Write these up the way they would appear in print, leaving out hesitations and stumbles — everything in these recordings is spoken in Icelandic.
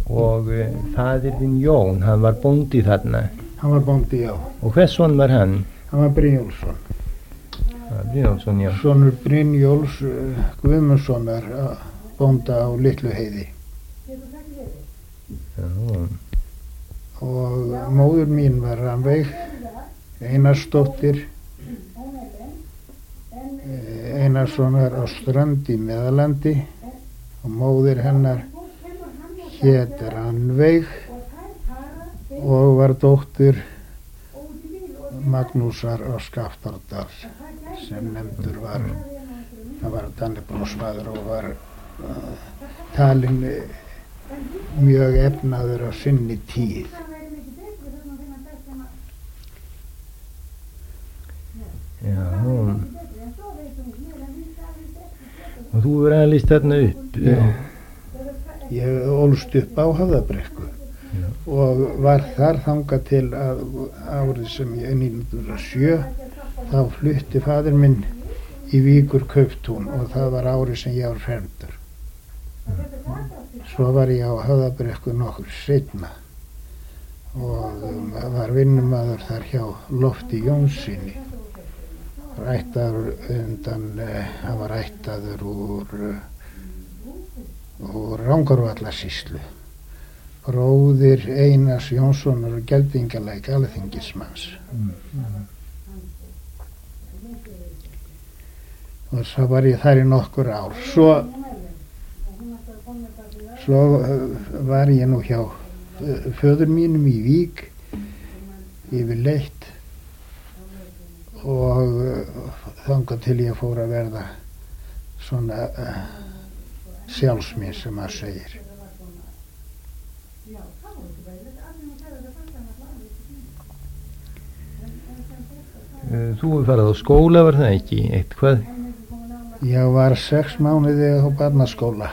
Og faðir þinn Jón, hann var bóndi þarna. Hann var bóndi, já. Og hvers son var hann? Hann var Brynjólfsson. Brynjólfsson, já. Sonur Brynjóls Guðmundssonar, bónda á Litlu Heiði. Já. Og móður mín var Rannveig Einarsdóttir Einarssonar á Strönd í Meðalandi, og móðir hennar hét Rannveig og var dóttir Magnúsar á Skaftárdal, sem nefndur var. Það var Dannebrosmaður og var talinn mjög efnaður á sinni tíð. Já. Og þú verið að lýst þarna upp? Já. Ég ólst upp á Höfðabrekku og var þar þangað til að árið sem ég 1907 þá flutti faðir minn í Víkur Kauptún, og það var árið sem ég var fermdur. Svo var ég á Höfðabrekku nokkur seinna og var vinnumaður þar hjá Lofti Jónssyni. Hann var ættaður úr Rangárvallasýslu, bróðir Einars Jónssonar og Geldingalæk alþingismanns. Og svo var ég þar í nokkur ár. Svo var ég nú hjá föður mínum í Vík yfirleitt, og þangað til ég fór að verða svona sjálfsmín, sem maður segir. Þú farið á skóla, var það ekki eitthvað? Ég var 6 mánuði á barnaskóla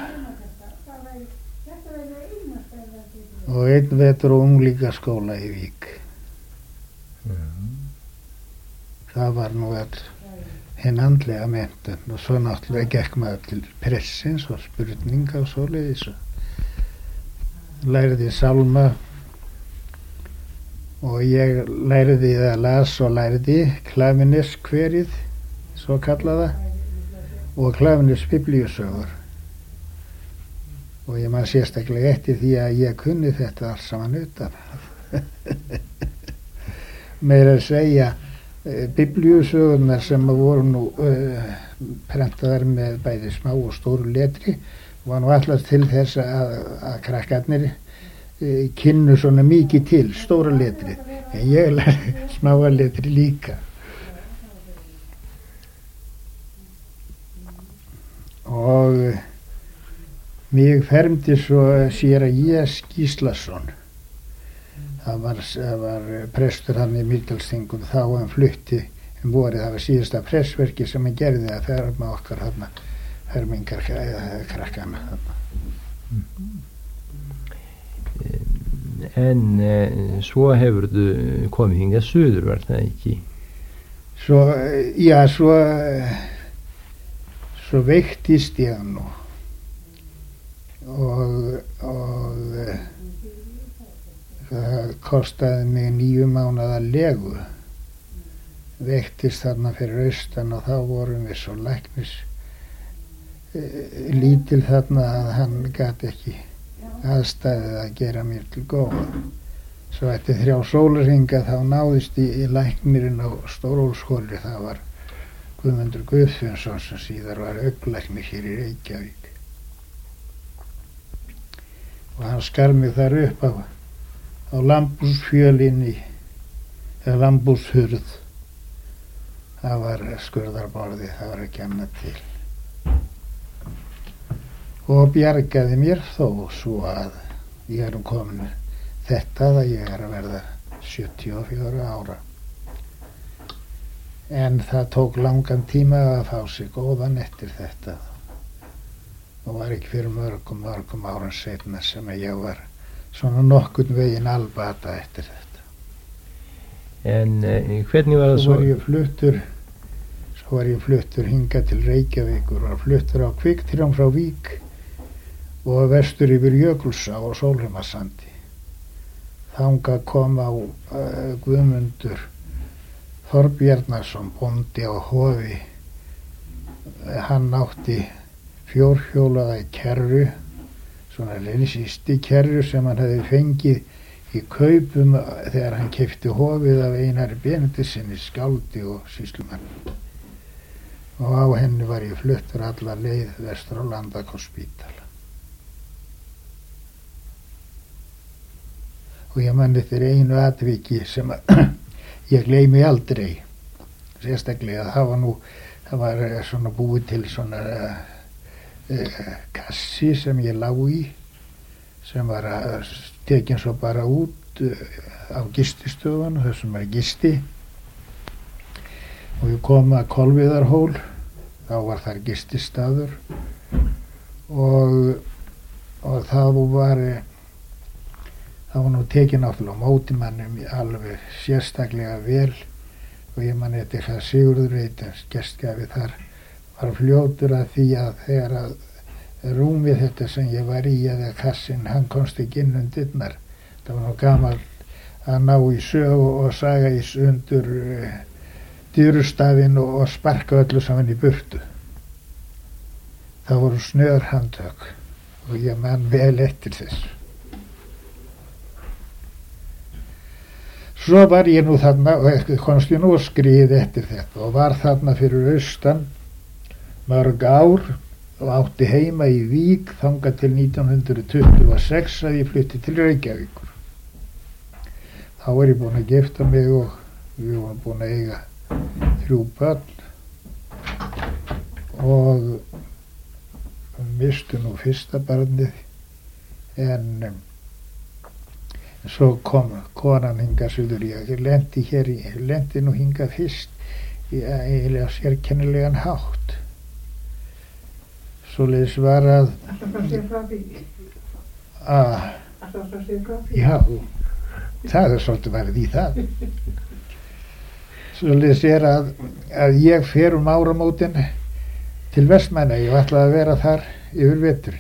og 1 vetur á unglingaskóla í Vík. Það var nú hinn andlega menntun, og svo náttúrulega gekk maður til pressins og spurninga og svoleiðis. Lærði sálma, og ég lærði eða las og lærði Klaveneskverið, svo kallaða, og Klavenes biblíusögur. Og ég man sérstaklega eftir því að ég kunni þetta alls saman utan. Meira að segja biblíusögurnar sem voru nú prentaðar með bæði smá og stóru letri, var nú alltaf til þess að krakkarnir kynnu svona mikið til stóra letri, en ég lærði smáa letri líka. Og mig fermdi svo séra J.S. Gíslason. Það var prestur hann í Mýrdalsþingum þá, hann flutti vorið. Það var síðasta pressverki sem hann gerði, að ferma okkar þarna, fermingar krakkana þarna. En svo hefurðu komið hingað suður, var það ekki? Svo veiktist ég nú og það kostaði mig 9 mánaða legu. Veiktist þarna fyrir austan, og þá vorum við svo læknis lítil þarna að hann gat ekki aðstæðið að gera mér til góða. Svo eftir 3 sólarhringa þá náðist í læknirinn á Stórólfshóli. Það var Guðmundur Guðfinnsson sem síðar var augnlæknir hér í Reykjavík, og hann skar mig þar upp á lambhúsfjölinni, eða lambhúshurð. Það var skurðarborði, það var ekki annað til, og bjargaði mér þó svo að ég er komin þetta að ég er að verða 74 ára. En það tók langan tíma að fá sig góðan eftir þetta, og var ekki fyrir mörgum árum seinna sem ég var svona nokkurn veginn albata eftir þetta. En hvernig var það svo? Svo var ég fluttur hingað til Reykjavíkur, og var fluttur á Kviktrjám frá Vík, og vestur yfir Jökulsá og Sólheimasandi. Þangað kom á Guðmundur Þorbjarnarson, bóndi á Hofi. Hann átti fjórhjólaða kerru, svona lillsýsti kerru sem hann hefði fengið í kaupum þegar hann keypti Hofið af Einari Benediktssyni skáldi og sýslumann. Og á henni var ég fluttur alla leið vestur á Landakotsspítala. Og ég man eftir einu atviki sem ég gleymi aldrei. Sérstaklega það var svona búið til svona kassi sem ég lá í, sem var tekin svo bara út á gististöðun, þessum gisti. Og ég kom að Kolviðarhól, þá var þar gististaður og það var nú tekin náttúrulega á móti mannum alveg sérstaklega vel og ég man eftir það Sigurður Reitens gestgjafi þar var fljótur að því að þegar að rúmið þetta sem ég var í eða kassin, hann komst ekki inn dyrnar. Það var nú gaman að ná í sögu og saga í sundur dyrustafinn og sparka öllu saman í burtu. Það voru snör handtök og ég man vel eftir þessu. Svo var ég nú þarna og komst ég nú að skrið eftir þetta og var þarna fyrir austan mörg ár og átti heima í Vík þangað til 1926 að ég flutti til Reykjavíkur. Þá var ég búinn að gifta mig og við vorum búin að eiga 3 börn og mistu nú fyrsta barnið en svo kom konan hingað suður. Ég lendi nú hingað fyrst í eiginlega sérkennilegan hátt. Svoleiðis var að já, það svolítið værið í það. Svoleiðis að ég fer áramótin til Vestmannaeyja. Ég ætlaði að vera þar yfir veturinn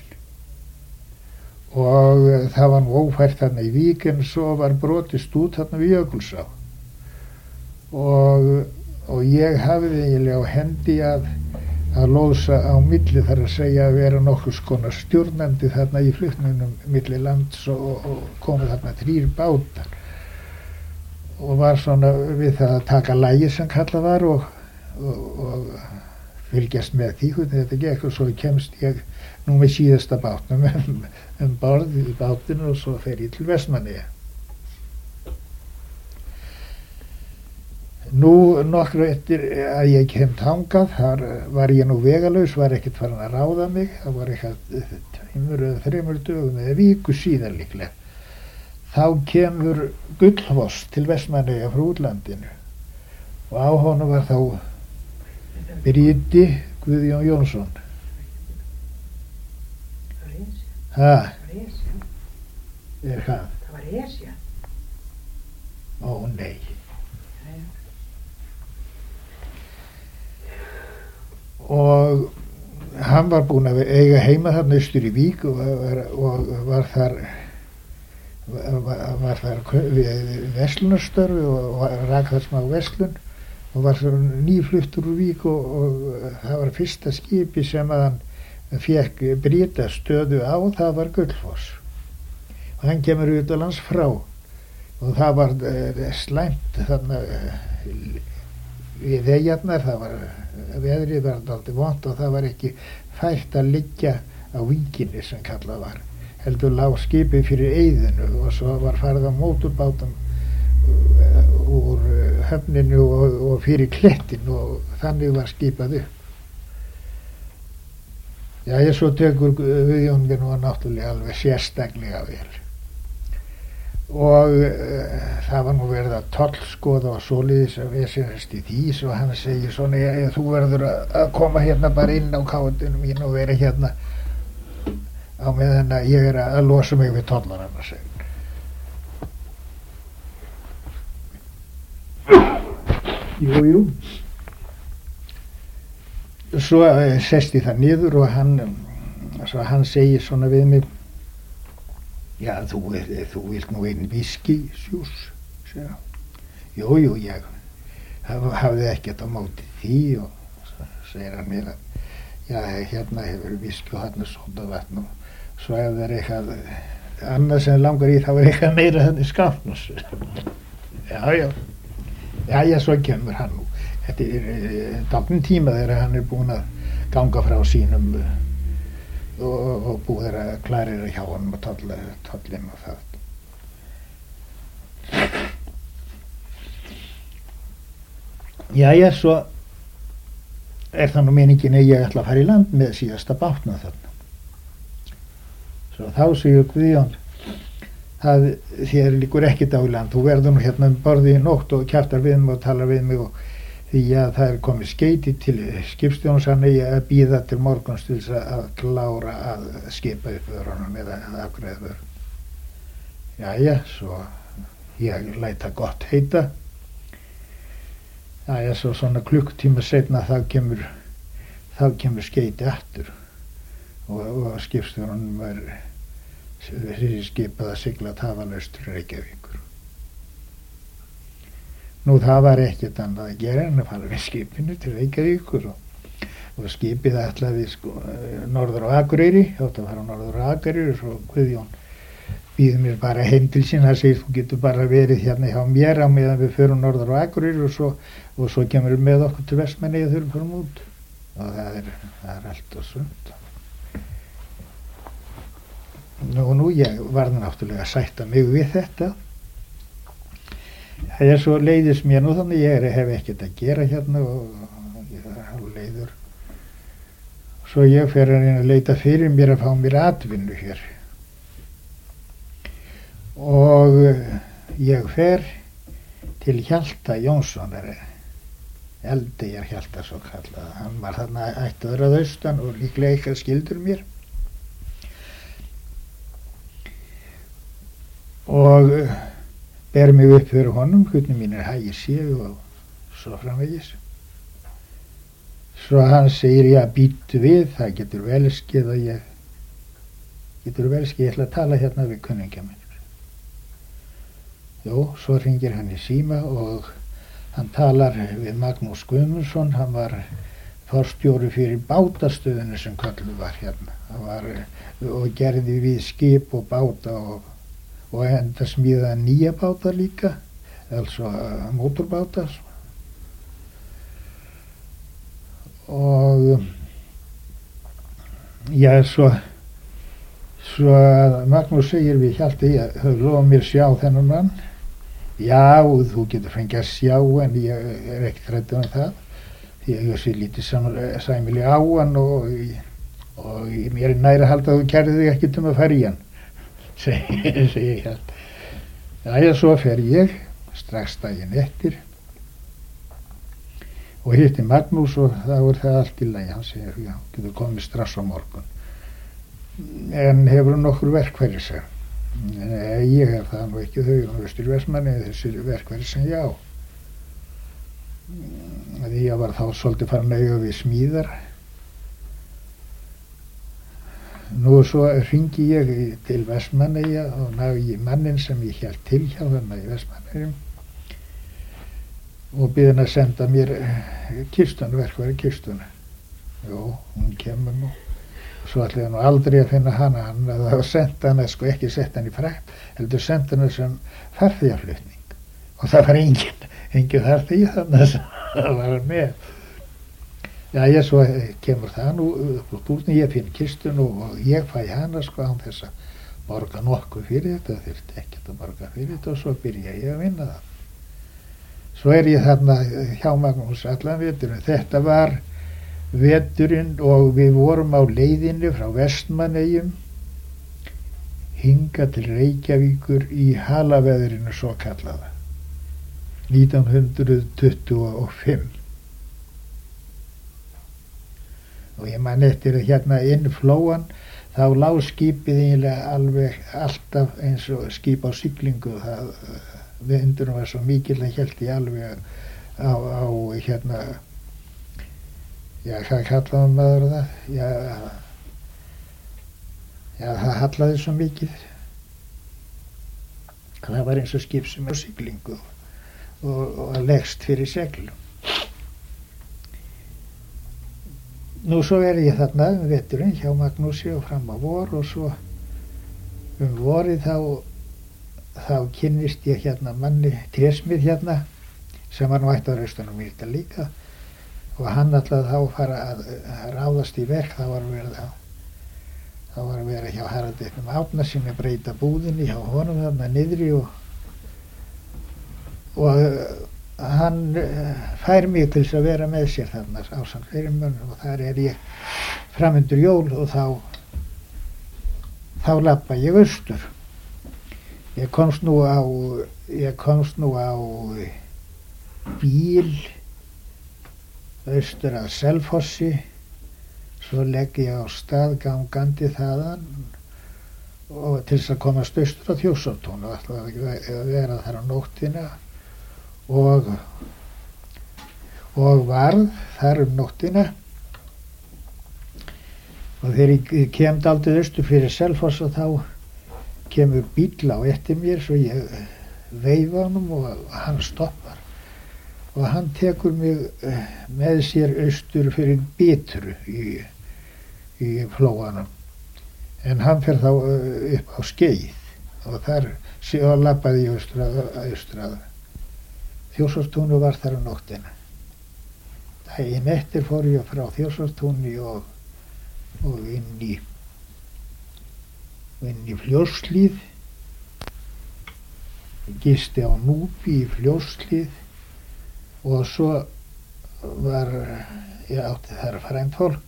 og það var nú ófært þarna í Vík en svo var brotist út þarna við Jökulsá og ég hafði eiginlega á hendi að lóðsa á milli, þar að segja að vera nokkurs konar stjórnandi þarna í flutningnum milli lands og komu þarna 3 bátar og var svona við það að taka lagi sem kallað var og fylgjast með því hvernig þetta gekk og svo kemst ég nú með síðasta bátnum borð í bátinu og svo fer ég til Vestmannaeyja. Nú nokkru eftir að ég kem þangað, þar var ég nú vegalaus, var ekkert farin að ráða mig, það var eitthvað 2 eða 3 dögum eða viku síðan líklega. Þá kemur Gullfoss til Vestmannaeyja frá útlandinu og á honum var þá Bríti Guðjón Jónsson. Það var Esja. Ó nei. Og hann var búinn að eiga heima þarna austur í Vík og var þar við verslunarstörfi og rak þar smá verslun og var svo nýfluttur úr Vík og það var fyrsta skipi sem að hann fekk Bríta stöðu á, það var Gullfoss og hann kemur utanlands frá og það var slæmt þarna við eyjarnar, það var veðrið var dálítið vont og það var ekki fært að liggja á Víkinni sem kallað var, heldur lá skipið fyrir eyðinu og svo var farið á mótorbátum úr höfninu og fyrir klettin og þannig var skipað upp. Já, ég svo tekur Guðjón mér nú náttúrulega alveg sérstaklega vel og það var nú verið að tollskoða og svoleiðis að við sérst í því svo hann segir svona þú verður að koma hérna bara inn á káetunum mín og vera hérna á meðan að ég að losa mig við tollarana segir. Jú. Svo sest ég það niður og hann svo hann segir svona við mig, já, þú vilt nú einn viskisjús, segir hann. Jú, ég hafði ekkert á móti því, og svo segir hann mér að, já, hérna hefur viski og hérna sódavatn, og svo ef það er eitthvað annað sem langar í, þá er eitthvað meira þannig skáfnus. Já, svo kemur hann nú. Þetta er dálítinn tíma þegar hann er búinn að ganga frá sínum og búið að klærira hjá honum og tollin og það. Jæja, svo er það nú meiningin að ég ætla að fara í land með síðasta bátna þarna. Svo þá segir Guðjón, það þér líkur ekkert á land, þú verður nú hérna um borði í nótt og kjaftar við mig og talar við mig, og því að það er komið skeyti til skipstjóns, hann eigi að bíða til morguns til þess að klára að skipa upp vörunum eða að afgreiða vörun. Jæja, svo ég læt það gott heita. Jæja, svo svona klukktíma seinna þá kemur skeyti aftur, og skipstjórnum var skipað að sigla tafarlaust til Reykjavíkur. Nú það var ekkert annað að gera en að fara við skipinu til Reykjavíkur, og skipið ætlaði norður á Akureyri, átti að fara norður á Akureyri, og svo Guðjón býður mér bara heim til sín, það segir þú getur bara verið hérna hjá mér á meðan við förum norður á Akureyri, og svo kemur við með okkur til Vestmannaeyja þegar við förum út, og það er allt og sumt. Nú ég varð náttúrulega að sætta mig við þetta. Það er svo leiðis mér nú, þannig ég hef ekkert að gera hérna, og ég er alveg leiður. Svo ég fer að reyna að leita fyrir mér að fá mér atvinnu hér. Og ég fer til Hjalta Jónssonar, Eldeyjar Hjalta svo kallað. Hann var þarna ættaður að austan og líklega eitthvað skildur mér. Og ber mig upp fyrir honum, hvernig mínir hægir séu og svo framvegis. Svo hann segir, já, býttu við, það getur vel skeið að ég ætla að tala hérna við kunningja minn. Jó, svo hringir hann í síma og hann talar við Magnús Guðmundsson, hann var forstjóri fyrir bátastöðinu sem kölluð var hérna. Hann var og gerði við skip og báta og enda smíðaði nýja báta líka, altså mótorbáta. Og já, svo Magnús segir við Hjalti, þau lofa mér sjá þennan mann. Já, þú getur fengið að sjá, en ég er ekkert hræddur um það, því að ég sé lítið sæmilega á hann, og mér er næri að halda að þú kærði þig ekkert um að fara í hann, segi Hjalti. Já, svo fer ég strax daginn eftir og hitti Magnús, og þá er það allt í lagi. Hann segir, já, getur komið strax á morgun. En hefur nokkur verkfæri, segir. Nei, ég hef það nú ekki, þau eru austur í Vestmannaeyjum, þessi verkfæri sem ég á. Því ég var þá svolítið farin að eiga við smíðar. Nú svo hringi ég til Vestmannaeyja og náði mannin sem ég hélt til hjá þarna í Vestmannaeyjum og bið hann að senda mér kistuna, verkfæri kistuna. Jó, hún kemur nú. Svo ætlaði hann aldrei að finna hana, hann hafði sendt hana, ekki sett hann í frakt, heldur sendt hana sem farþegaflutning, og það var engin farþegi þarna sem var með. Já, svo kemur það nú upp úr búrni, ég finn kistun og ég fæ hana án þess að borga nokkuð fyrir þetta, þurfti ekkert að borga fyrir þetta, og svo byrja ég að vinna það. Svo er ég þarna hjá Magnús allan veturinn. Þetta var veturinn og við vorum á leiðinni frá Vestmannaeyjum hinga til Reykjavíkur í halaveðrinu svo kallaða 1925. Og ég man eftir að hérna inn flóan þá lá skipið eiginlega alveg alltaf eins og skip á siglingu. Vindurinn var svo mikill að hélti alveg á hérna, já, hvað kallaði maður það? Já, Já, það hallaði svo mikið. Það var eins og skip sem er á siglingu og leggst fyrir seglum. Nú svo ég þarna veturinn hjá Magnúsi og fram á vor, og svo vorið þá kynnist ég hérna manni trésmið hérna sem var nú ætti á Austan Mýrdal líka, og hann ætlaði þá að fara að ráðast í verk. Það var að vera hjá Haraldi Árnasyni að breyta búðinni hjá honum þarna niðri, og hann fær mig til þess að vera með sér þarna ásamt fleiri mönnum, og þar ég framundur jól, og þá labba ég austur. Ég komst nú á bíl austur að Selfossi, svo legg ég á stað gangandi þaðan og til þess að komast austur á Þjórsárdal, og ætlaði að vera þar á nóttina, og varð þar nóttina, og þegar ég kem dálítið austur fyrir Selfoss, og þá kemur bíll á eftir mér, svo ég veifa honum og hann stoppar, og hann tekur mig með sér austur fyrir Bitru í Flóanum, en hann fer þá upp á Skeið, og þar labbaði ég austur að Þjórsártúni og var þar á nóttina. Daginn eftir fór ég frá Þjórsártúni og inn í Fljótshlíð. Ég gisti á Núpi í Fljótshlíð, og svo ég átti þar frænt fólk,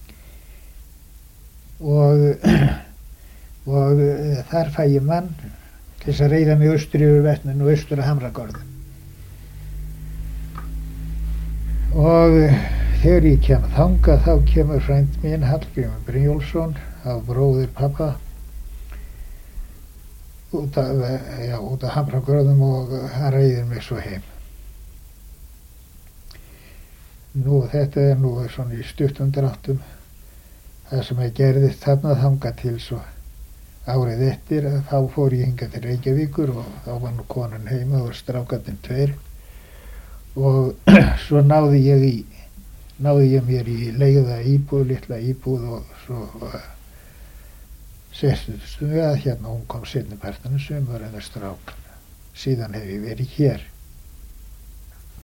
og þar fæ ég mann til þess að reiða mig austur yfir Vestmann og austur að Hamragörðum. Og þegar ég kem þangað, þá kemur frænd minn Hallgrímur Brynjólfsson, af bróðir pappa, út af Hamragörðum, og hann reiðir mig svo heim. Nú, þetta nú svona í stuttum dráttum það sem gerðist þarna þangað til svo árið eftir, að þá fór ég hingað til Reykjavíkur, og þá var nú konan heima og strákarnir 2, og svo náði ég mér í leiða íbúð, litla íbúð, og svo sestuðum við að hérna, hún kom seinni partinum sumar en strákana. Síðan hef ég verið hér.